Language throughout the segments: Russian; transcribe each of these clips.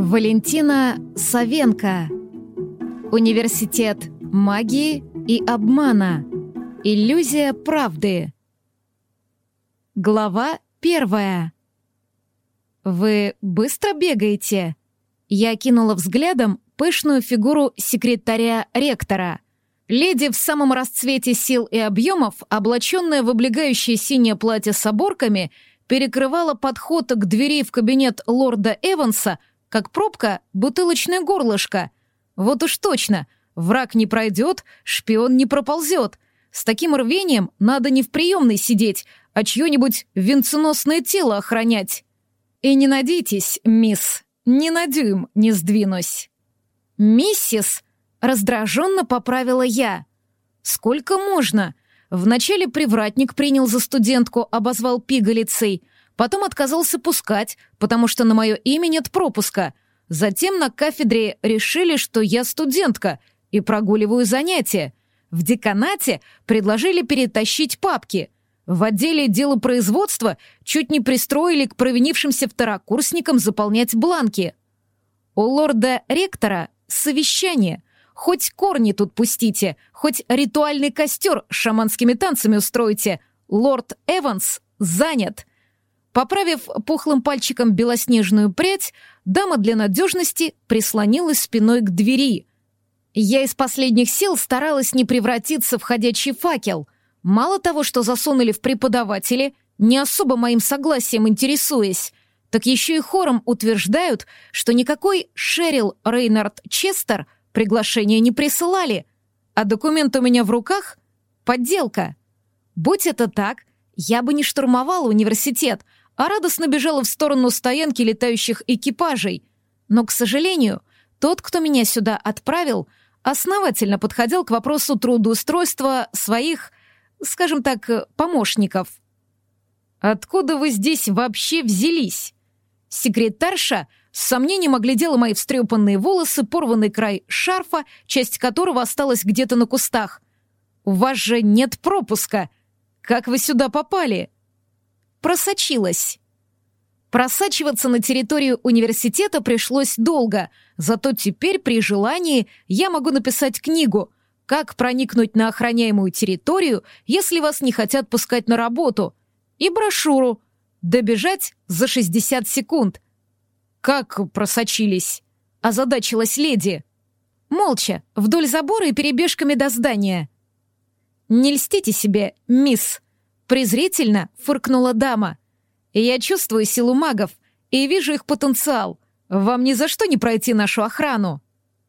Валентина Савенко. Университет магии и обмана. Иллюзия правды. Глава 1. «Вы быстро бегаете?» Я кинула взглядом пышную фигуру секретаря ректора. Леди в самом расцвете сил и объемов, облаченная в облегающее синее платье с оборками, перекрывала подход к двери в кабинет лорда Эванса, как пробка бутылочное горлышко. Вот уж точно, враг не пройдет, шпион не проползет. С таким рвением надо не в приемной сидеть, а чье-нибудь венценосное тело охранять. И не надейтесь, мисс, ни на дюйм не сдвинусь. «Миссис!» — раздраженно поправила я. «Сколько можно?» Вначале привратник принял за студентку, обозвал пигалицей, потом отказался пускать, потому что на мое имя нет пропуска. Затем на кафедре решили, что я студентка и прогуливаю занятия. В деканате предложили перетащить папки. В отделе делопроизводства чуть не пристроили к провинившимся второкурсникам заполнять бланки. У лорда-ректора совещание. Хоть корни тут пустите, хоть ритуальный костер с шаманскими танцами устройте. Лорд Эванс занят. Поправив пухлым пальчиком белоснежную прядь, дама для надежности прислонилась спиной к двери. Я из последних сил старалась не превратиться в ходячий факел. Мало того, что засунули в преподаватели, не особо моим согласием интересуясь, так еще и хором утверждают, что никакой Шерил Рейнард Честер приглашения не присылали, а документ у меня в руках — подделка. Будь это так, я бы не штурмовала университет, а радостно бежала в сторону стоянки летающих экипажей. Но, к сожалению, тот, кто меня сюда отправил, основательно подходил к вопросу трудоустройства своих, скажем так, помощников. «Откуда вы здесь вообще взялись?» Секретарша с сомнением оглядела мои встрепанные волосы, порванный край шарфа, часть которого осталась где-то на кустах. «У вас же нет пропуска. Как вы сюда попали?» Просочилась. Просачиваться на территорию университета пришлось долго, зато теперь при желании я могу написать книгу «Как проникнуть на охраняемую территорию, если вас не хотят пускать на работу», и брошюру «Добежать за 60 секунд». «Как просочились?» — озадачилась леди. «Молча, вдоль забора и перебежками до здания». «Не льстите себе, мисс», — презрительно фыркнула дама. «Я чувствую силу магов и вижу их потенциал. Вам ни за что не пройти нашу охрану».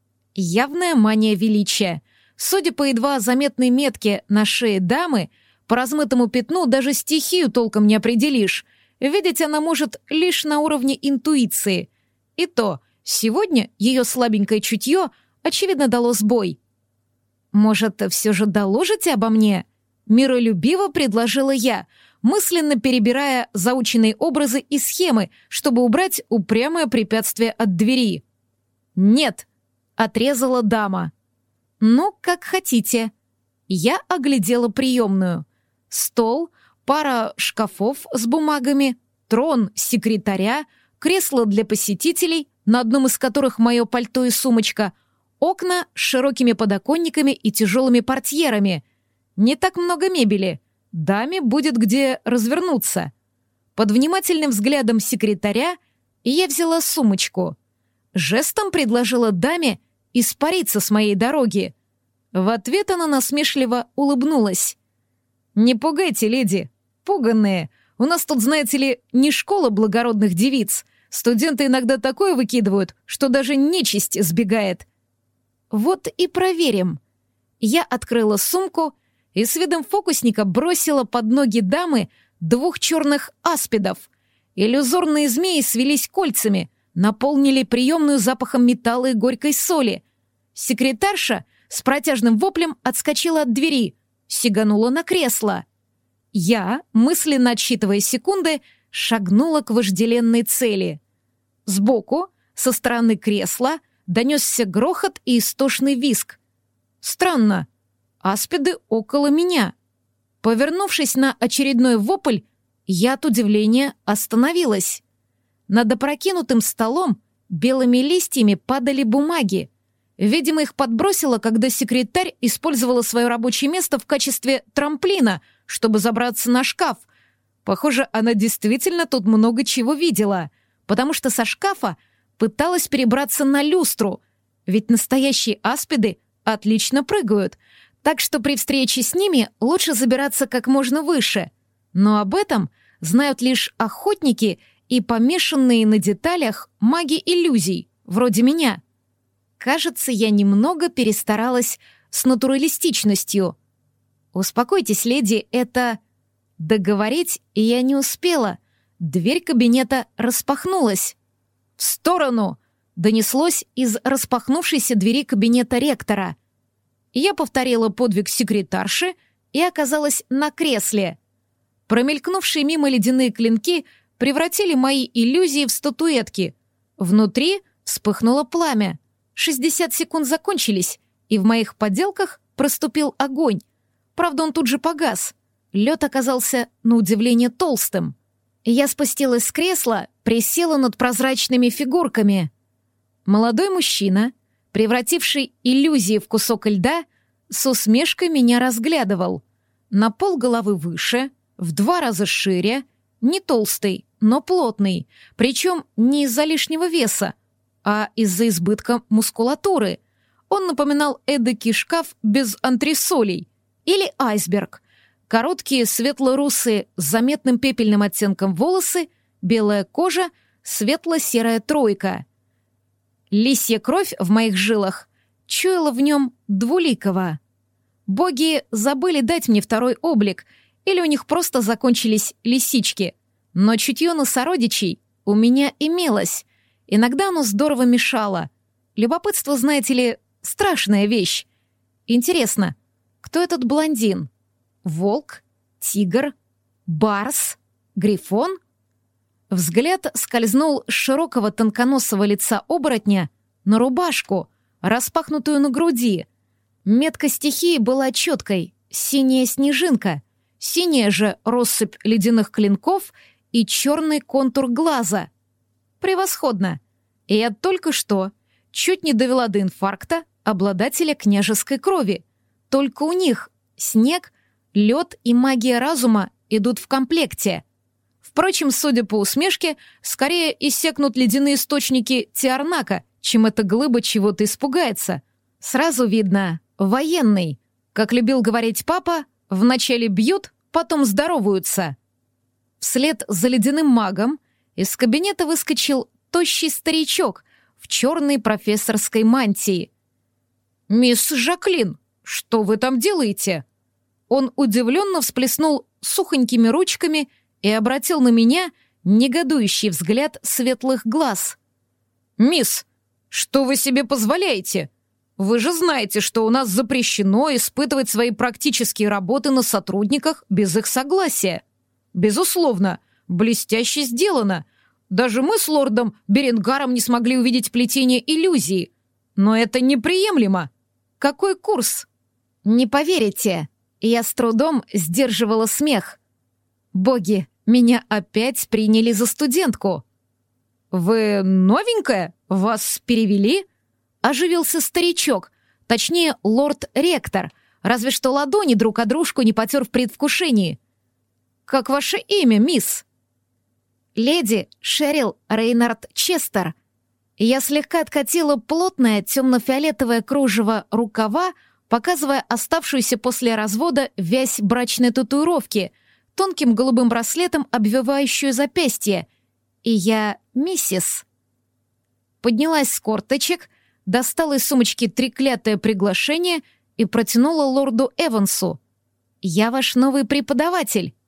Явная мания величия. Судя по едва заметной метке на шее дамы, по размытому пятну даже стихию толком не определишь. Видеть она может лишь на уровне интуиции. И то, сегодня ее слабенькое чутье, очевидно, дало сбой. «Может, все же доложите обо мне?» Миролюбиво предложила я, мысленно перебирая заученные образы и схемы, чтобы убрать упрямое препятствие от двери. «Нет», — отрезала дама. «Ну, как хотите». Я оглядела приемную. Стол, пара шкафов с бумагами, трон секретаря, кресло для посетителей, на одном из которых мое пальто и сумочка, окна с широкими подоконниками и тяжелыми портьерами. Не так много мебели. Даме будет где развернуться. Под внимательным взглядом секретаря я взяла сумочку. Жестом предложила даме испариться с моей дороги. В ответ она насмешливо улыбнулась. «Не пугайте, леди. Пуганные. У нас тут, знаете ли, не школа благородных девиц. Студенты иногда такое выкидывают, что даже нечисть сбегает». «Вот и проверим». Я открыла сумку и с видом фокусника бросила под ноги дамы 2 черных аспидов. Иллюзорные змеи свелись кольцами, наполнили приемную запахом металла и горькой соли. Секретарша с протяжным воплем отскочила от двери, сиганула на кресло. Я, мысленно отсчитывая секунды, шагнула к вожделенной цели. Сбоку, со стороны кресла, донесся грохот и истошный визг. Странно, аспиды около меня. Повернувшись на очередной вопль, я от удивления остановилась. Над опрокинутым столом белыми листьями падали бумаги. Видимо, их подбросило, когда секретарь использовала свое рабочее место в качестве трамплина, чтобы забраться на шкаф. Похоже, она действительно тут много чего видела, потому что со шкафа пыталась перебраться на люстру, ведь настоящие аспиды отлично прыгают, так что при встрече с ними лучше забираться как можно выше. Но об этом знают лишь охотники и помешанные на деталях маги иллюзий, вроде меня. Кажется, я немного перестаралась с натуралистичностью. «Успокойтесь, леди, это...» Договорить я не успела. Дверь кабинета распахнулась. «В сторону!» — донеслось из распахнувшейся двери кабинета ректора. Я повторила подвиг секретарши и оказалась на кресле. Промелькнувшие мимо ледяные клинки превратили мои иллюзии в статуэтки. Внутри вспыхнуло пламя. 60 секунд закончились, и в моих поделках проступил огонь. Правда, он тут же погас. Лед оказался, на удивление, толстым. Я спустилась с кресла, присела над прозрачными фигурками. Молодой мужчина, превративший иллюзии в кусок льда, с усмешкой меня разглядывал. На полголовы выше, в 2 раза шире, не толстый, но плотный, причем не из-за лишнего веса, а из-за избытка мускулатуры. Он напоминал эдакий шкаф без антресолей или айсберг. Короткие светло-русые с заметным пепельным оттенком волосы, белая кожа, светло-серая тройка. Лисья кровь в моих жилах чуяла в нем двуликого. Боги забыли дать мне второй облик, или у них просто закончились лисички. Но чутье на сородичей у меня имелось. Иногда оно здорово мешало. Любопытство, знаете ли, страшная вещь. Интересно, кто этот блондин? Волк? Тигр? Барс? Грифон? Взгляд скользнул с широкого тонконосого лица оборотня на рубашку, распахнутую на груди. Метка стихии была четкой — синяя снежинка, синяя же россыпь ледяных клинков и черный контур глаза. Превосходно! И я только что чуть не довела до инфаркта обладателя княжеской крови. Только у них снег, лед и магия разума идут в комплекте. Впрочем, судя по усмешке, скорее иссякнут ледяные источники Тиарнака, чем эта глыба чего-то испугается. Сразу видно — военный. Как любил говорить папа, вначале бьют, потом здороваются. Вслед за ледяным магом из кабинета выскочил тощий старичок в черной профессорской мантии. «Мисс Жаклин, что вы там делаете?» Он удивленно всплеснул сухонькими ручками и обратил на меня негодующий взгляд светлых глаз. «Мисс, что вы себе позволяете? Вы же знаете, что у нас запрещено испытывать свои практические работы на сотрудниках без их согласия. Безусловно, блестяще сделано. Даже мы с лордом Беренгаром не смогли увидеть плетение иллюзии. Но это неприемлемо. Какой курс?» «Не поверите». Я с трудом сдерживала смех. Боги, меня опять приняли за студентку. «Вы новенькая? Вас перевели?» Оживился старичок, точнее, лорд-ректор, разве что ладони друг о дружку не потер в предвкушении. «Как ваше имя, мисс?» «Леди Шерил Рейнард Честер». Я слегка откатила плотное темно-фиолетовое кружево рукава, показывая оставшуюся после развода вязь брачной татуировки, тонким голубым браслетом обвивающую запястье. И я миссис. Поднялась с корточек, достала из сумочки треклятое приглашение и протянула лорду Эвансу. «Я ваш новый преподаватель».